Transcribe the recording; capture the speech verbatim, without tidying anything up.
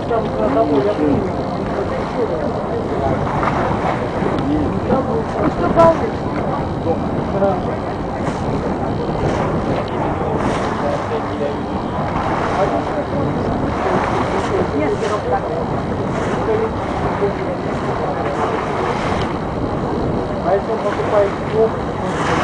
там домой, я помню. Что получится? Нет, так. А если он покупает блок,